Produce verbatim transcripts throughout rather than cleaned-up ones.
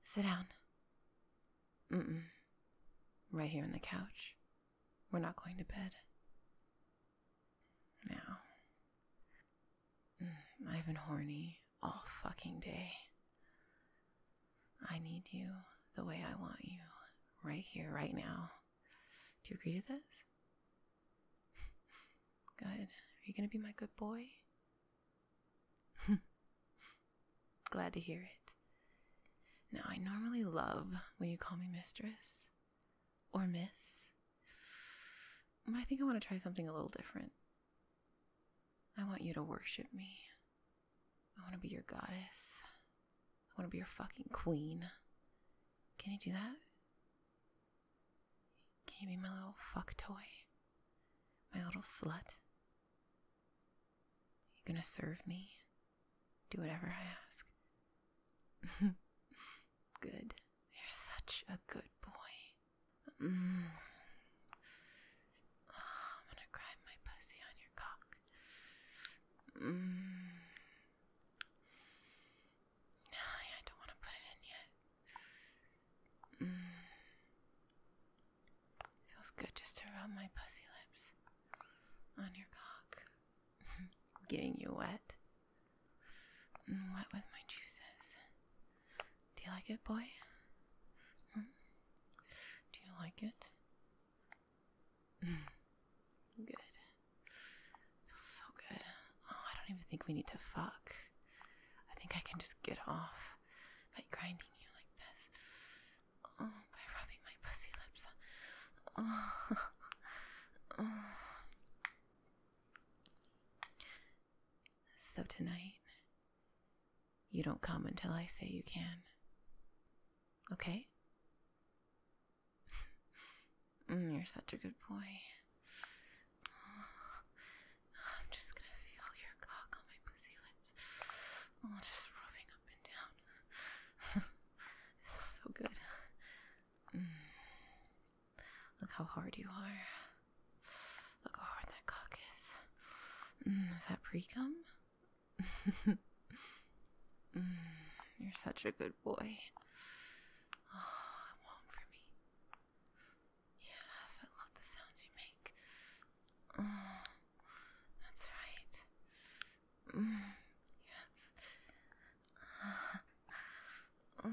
Sit down. Mm-mm. Right here on the couch. We're not going to bed. Now. I've been horny all fucking day. I need you the way I want you. Right here, right now. Do you agree to this? Good. Are you gonna be my good boy? Glad to hear it. Now, I normally love when you call me mistress or miss, but I think I want to try something a little different. I want you to worship me. I want to be your goddess. I want to be your fucking queen. Can you do that? Can you be my little fuck toy? My little slut? You gonna serve me? Do whatever I ask. Good. You're such a good boy. Mm. Oh, I'm gonna grab my pussy on your cock. Mm. I don't want to put it in yet. Mm. Feels good just to rub my pussy lips on your cock. Getting you wet. Mm, wet with my juices. Do you like it, boy? Hmm? Do you like it? Good. Feels so good. Oh, I don't even think we need to fuck. I think I can just get off by grinding you like this. Oh, by rubbing my pussy lips on. Oh. Oh. So tonight, you don't come until I say you can. Okay? Mm, you're such a good boy. I'm just gonna feel your cock on my pussy lips. Oh, just rubbing up and down. It feels so good. Mm. Look how hard you are. Look how hard that cock is. Mm, is that pre-cum? mm, you're such a good boy. Oh, won't for me. Yes, I love the sounds you make. Oh, that's right. Mm, yes. Oh.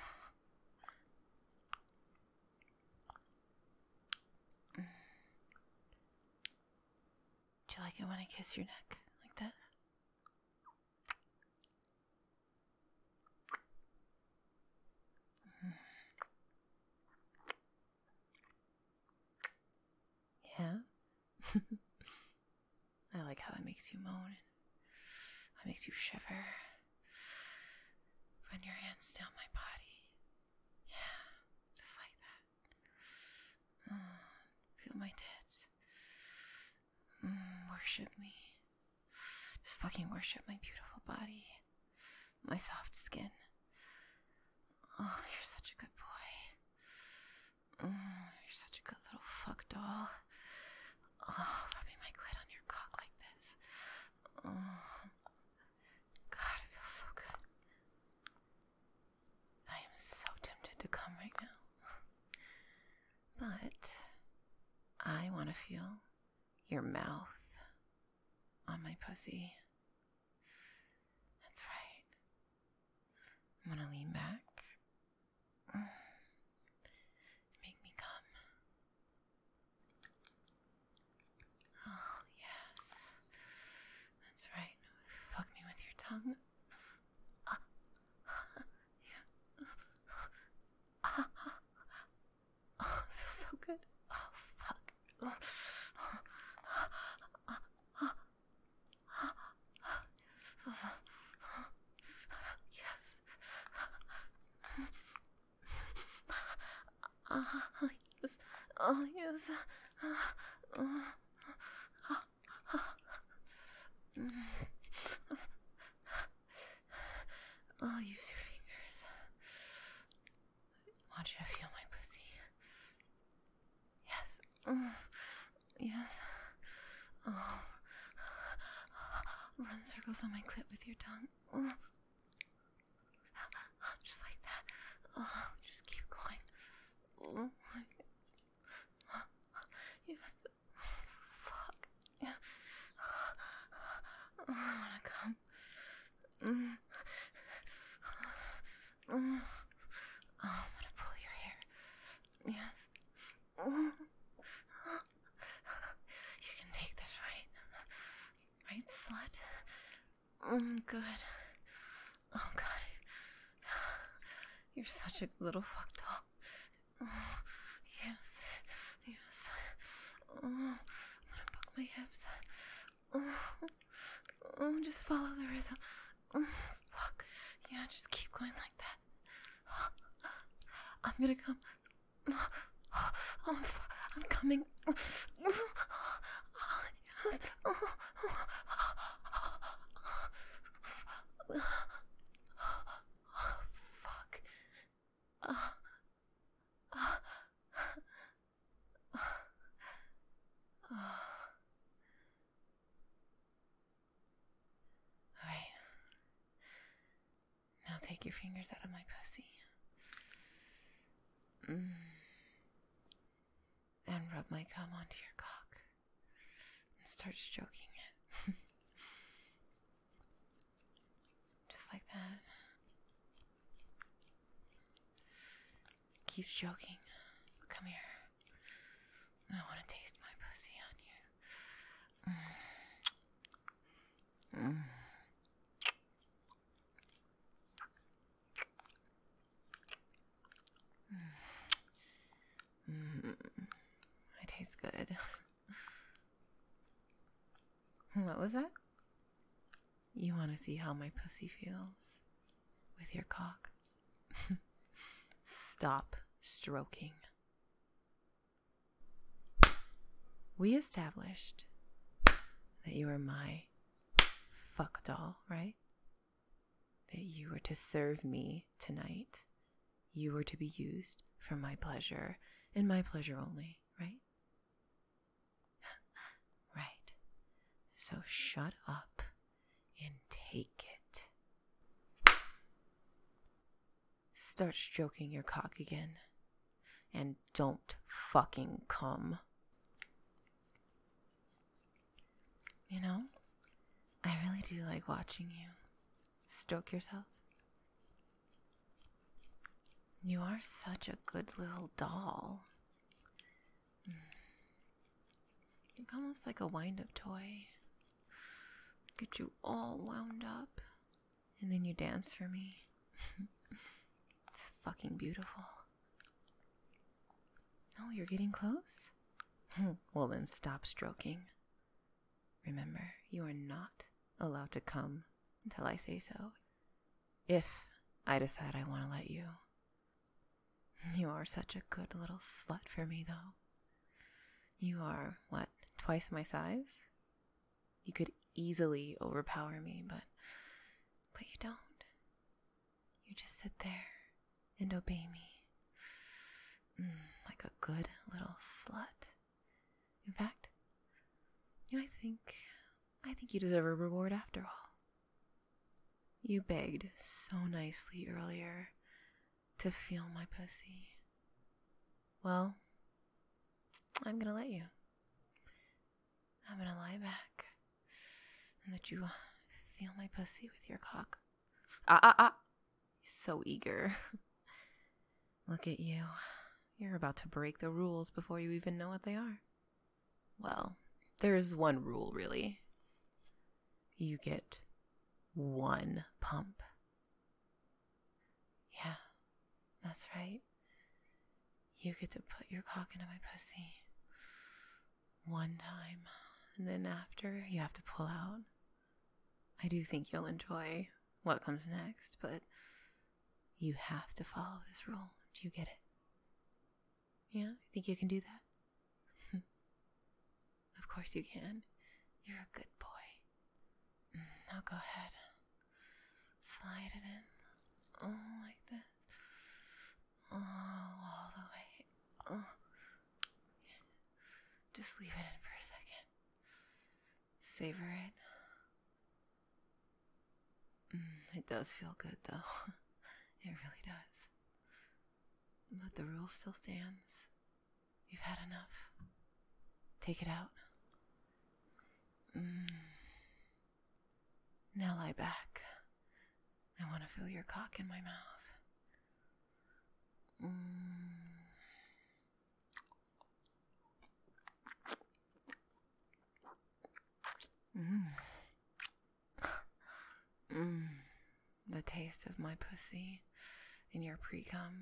Do you like it when I kiss your neck like that? Yeah? I like how it makes you moan. It makes you shiver. Run your hands down my body. Yeah, just like that. Mm, feel my tits. Mm, worship me. Just fucking worship my beautiful body. My soft skin. Oh, you're such a good boy. Mm, you're such a good little fuck doll. Oh, rubbing my clit on your cock like this. Oh, God, it feels so good. I am so tempted to come right now. But I want to feel your mouth on my pussy. That's right. I'm gonna lean back. Make me come. Oh, yes. That's right. Fuck me with your tongue. Oh, it feels so good. Oh, fuck. Yes. Oh, yes. Oh, yes. I'll use your fingers. I want you to feel my pussy. Yes. Yes. Oh. Run circles on my clit with your tongue. Just like that. Oh. Oh, just keep going. Oh, yes. Yes. Fuck. Yeah. Oh, I wanna come. Mm. Mm. Oh, I'm gonna pull your hair. Yes. Mm. You can take this, right? Right, slut? Mm, good. Oh, God. You're such a little fuck doll. Oh, yes. Yes. Oh, I'm gonna buck my hips. Oh, oh, just follow the rhythm. Oh, fuck. Yeah, just keep going like that. I'm gonna come. Oh, I'm, I'm coming. Oh, yes. Oh, fuck. Uh, uh, Alright. Now take your fingers out of my pussy. Mm. And rub my cum onto your cock. And start stroking it. Just like that. Keep stroking. Come here. I want to taste my pussy on you. Mm. Mm. Mm. It tastes good. What was that? You want to see how my pussy feels with your cock? Stop stroking. We established that you are my fuck doll, right? That you were to serve me tonight. You were to be used for my pleasure and my pleasure only, right? Right. So shut up and take it. Start stroking your cock again. And don't fucking come. You know, I really do like watching you stroke yourself. You are such a good little doll. You're almost like a wind-up toy. Get you all wound up, and then you dance for me. It's fucking beautiful. Oh, you're getting close? Well, then stop stroking. Remember, you are not allowed to come until I say so. If I decide I want to let you. You are such a good little slut for me, though. You are, what, twice my size? You could easily overpower me, but but you don't. You just sit there and obey me. Mm, like a good little slut. In fact, I think I think you deserve a reward after all. You begged so nicely earlier to feel my pussy. Well, I'm gonna let you. I'm gonna lie back and let you feel my pussy with your cock. Ah, ah, ah. So eager. Look at you. You're about to break the rules before you even know what they are. Well, there's one rule, really. You get one pump. Yeah, that's right. You get to put your cock into my pussy one time, and then after, you have to pull out. I do think you'll enjoy what comes next, but you have to follow this rule. Do you get it? Yeah, I think you can do that. Of course you can. You're a good boy. Now go ahead. Slide it in. Oh, like this. Oh, all the way. Oh. Just leave it in for a second. Savor it. Mm, it does feel good, though. It really does. the rule still stands. You've had enough. Take it out. Mm. Now lie back. I want to feel your cock in my mouth. Mm. Mm. Mm. The taste of my pussy in your pre-cum.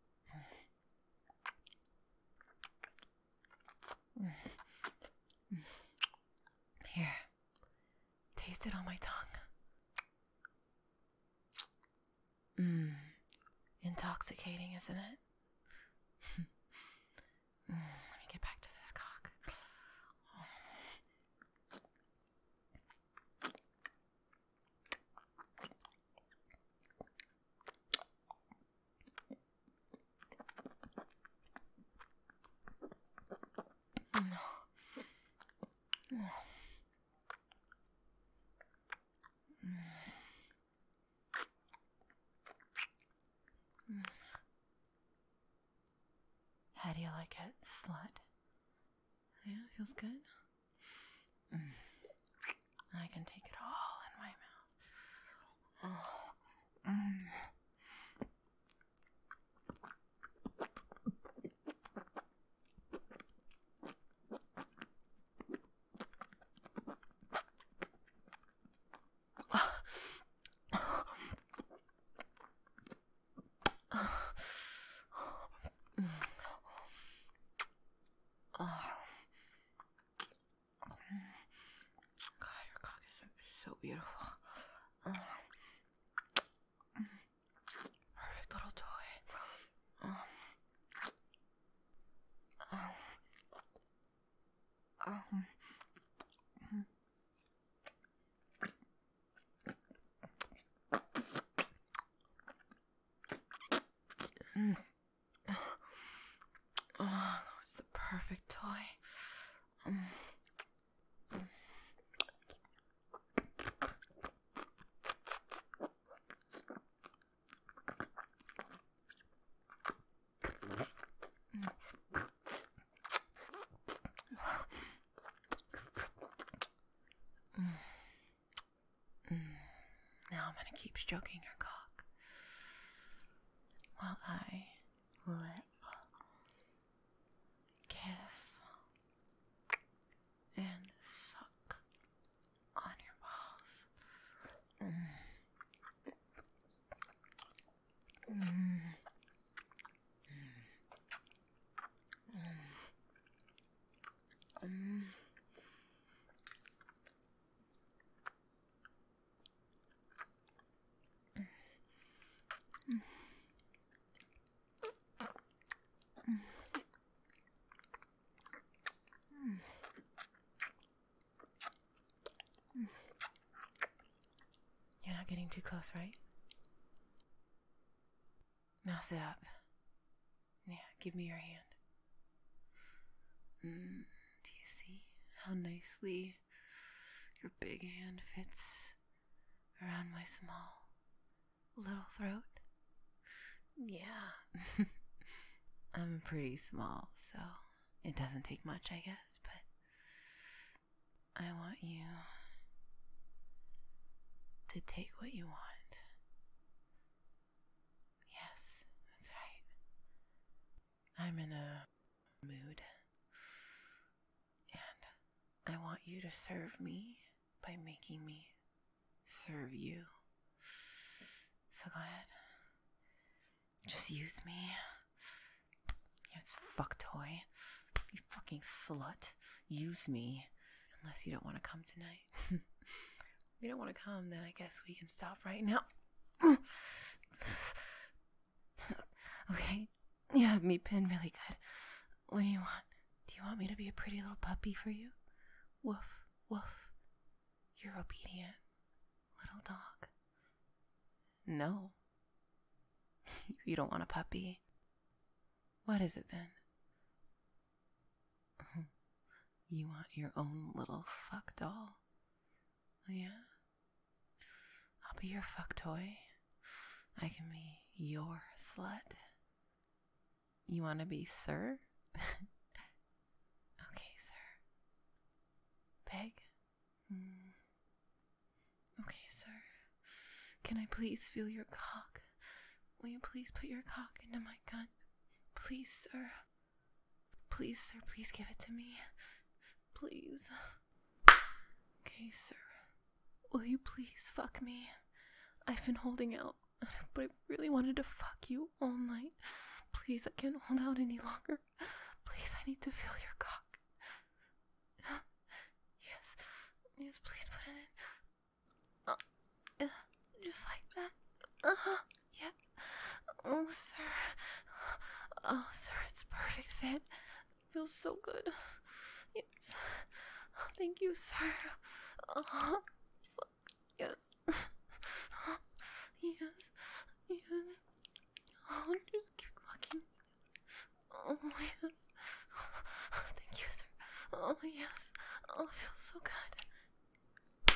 Mm. Here, taste it on my tongue. Mmm, intoxicating, isn't it? mm, let me get back to this cock. How do you like it, slut? Yeah, feels good. Mm. I can take it all in my mouth. Oh. Mm. So beautiful. Uh, perfect little toy. Uh, uh, um, mm. Oh, it's the perfect toy. Um, Now I'm gonna keep stroking your cock while I lick, kiss, and suck on your balls. Mm. Mm. Mm. Mm. You're not getting too close, right? Now sit up. Yeah, give me your hand. Mm, do you see how nicely your big hand fits around my small little throat? Yeah. I'm pretty small, so it doesn't take much, I guess, but I want you to take what you want. Yes, that's right. I'm in a mood, and I want you to serve me by making me serve you. So go ahead. Just use me. It's fuck toy. You fucking slut. Use me. Unless you don't want to come tonight. If you don't want to come, then I guess we can stop right now. Okay? You have me pinned really good. What do you want? Do you want me to be a pretty little puppy for you? Woof, woof. You're obedient, little dog. No. You don't want a puppy. What is it then? You want your own little fuck doll? Yeah? I'll be your fuck toy. I can be your slut. You want to be sir? Okay, sir. Peg? Mm. Okay, sir. Can I please feel your cock? Will you please put your cock into my gun? Please, sir. Please, sir, please give it to me. Please. Okay, sir. Will you please fuck me? I've been holding out, but I really wanted to fuck you all night. Please, I can't hold out any longer. Please, I need to feel your cock. Yes. Yes, please put it in. Uh, uh, just like that. Uh-huh. Yeah. Oh, sir. Oh, sir, it's a perfect fit. Feels so good. Yes. Thank you, sir. Oh, fuck. Yes. Yes. Yes. Oh, just keep fucking. Oh, yes. Thank you, sir. Oh, yes. Oh, it feels so good.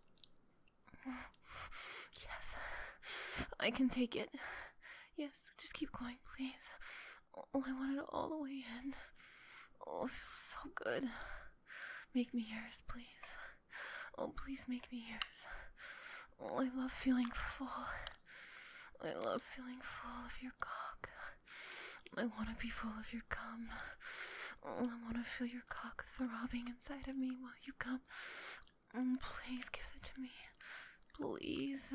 Yes. I can take it. Yes, just keep going, please. Oh, I want it all the way in. Oh, it feels so good. Make me yours, please. Oh, please make me yours. Oh, I love feeling full. I love feeling full of your cock. I want to be full of your cum. Oh, I want to feel your cock throbbing inside of me while you come. Mm, please give it to me. Please.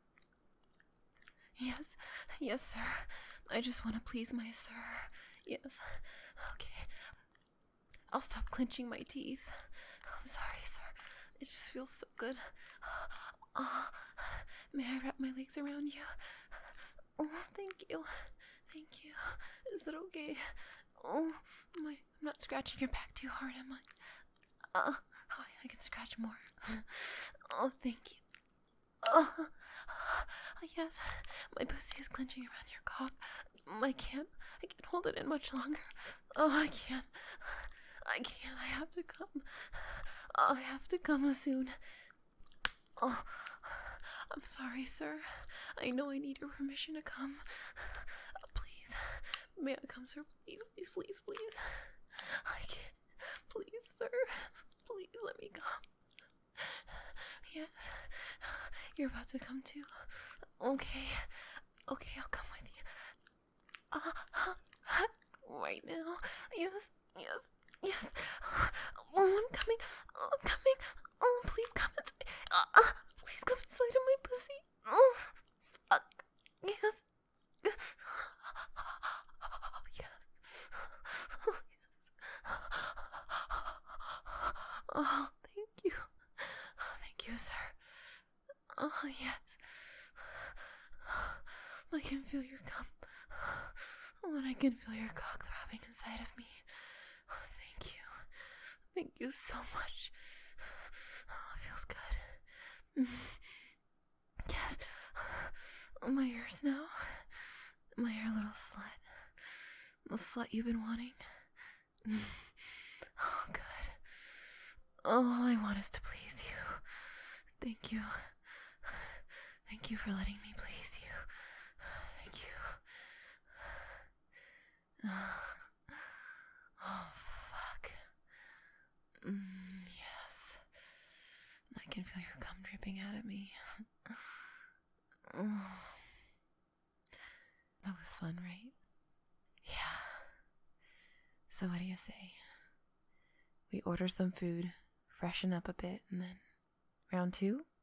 Yes. Yes, sir. I just want to please my sir. Yes. Okay. I'll stop clenching my teeth. I'm sorry, sir. It just feels so good. Oh, may I wrap my legs around you? Oh, thank you. Thank you. Is it okay? Oh, am I, I'm not scratching your back too hard, am I? Uh, oh, I can scratch more. Oh, thank you. Oh, yes. My pussy is clenching around your cock. I can't. I can't hold it in much longer. Oh, I can't. I can't. I have to come. Oh, I have to come soon. Oh, I'm sorry, sir. I know I need your permission to come. Uh, please. May I come, sir? Please, please, please, please. I can't. Please, sir. Please let me come. Yes. You're about to come too. Okay. Okay, I'll come with you. Uh, right now. Yes. Yes. Yes. Oh, I'm coming. Oh, I'm coming. Oh, please come inside. Uh, uh, please come inside of my pussy. Oh, fuck. Yes. Yes. Oh, thank you. Thank you, sir. Oh, yes. I can feel your cum. When I can feel your cock throbbing inside of me. Oh, thank you. Thank you so much. Oh, it feels good. Yes. Am I yours now? Am I your little slut? The slut you've been wanting? Oh, good. All I want is to please you. Thank you. Thank you for letting me please you. Thank you. Oh, fuck. Mm, yes. I can feel your cum dripping out at me. Oh. That was fun, right? Yeah. So what do you say? We order some food, freshen up a bit, and then round two?